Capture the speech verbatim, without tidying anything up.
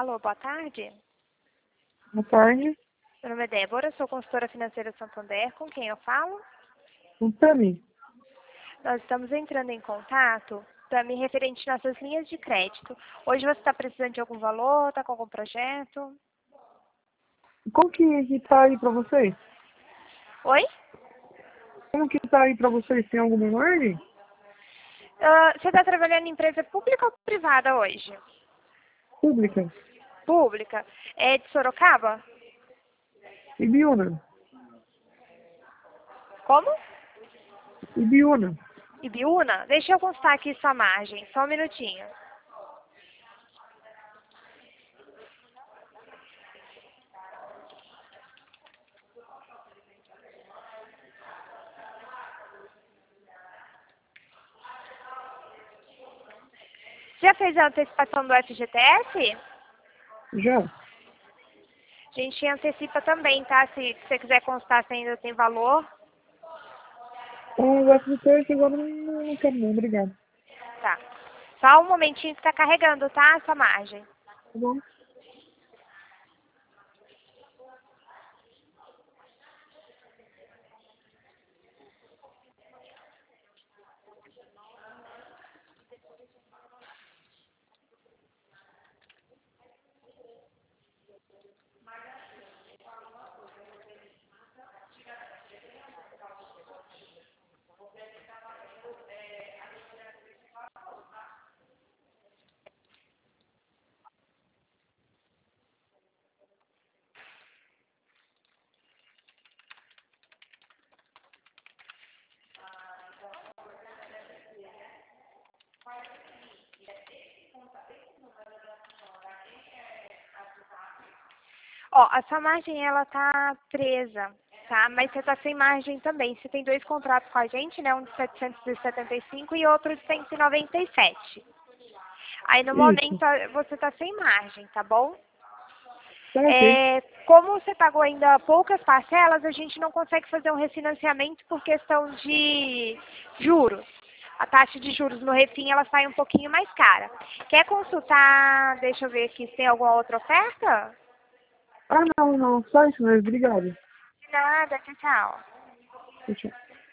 Alô, boa tarde. Boa tarde. Meu nome é Débora, sou consultora financeira Santander. Com quem eu falo? Com Tami. Nós estamos entrando em contato para me referente às nossas linhas de crédito. Hoje você está precisando de algum valor, está com algum projeto? Como que, que tá aí pra vocês? Oi? Como que tá aí pra vocês? Tem alguma margem? Ah, você está trabalhando em empresa pública ou privada hoje? Pública. Pública. É de Sorocaba? Ibiúna. Como? Ibiúna. Ibiúna? Deixa eu constar aqui sua margem, só um minutinho. Já fez a antecipação do F G T S? Já. A gente antecipa também, tá? Se você quiser constar se ainda tem valor. O F G T S agora não, não, não quero não, obrigado. Tá. Só um momentinho que tá carregando, tá? Essa margem. Tá bom? Ó, a sua margem, ela tá presa, tá? Mas você tá sem margem também. Você tem dois contratos com a gente, né? Um de setecentos e setenta e cinco e outro de cento e noventa e sete. Aí, no Isso. momento, você tá sem margem, tá bom? Tá ok. É, como você pagou ainda poucas parcelas, a gente não consegue fazer um refinanciamento por questão de juros. A taxa de juros no refim, ela sai um pouquinho mais cara. Quer consultar, deixa eu ver aqui se tem alguma outra oferta? Ah, não, não. Só isso mesmo. Obrigado. De nada, tchau, tchau. Tchau, tchau.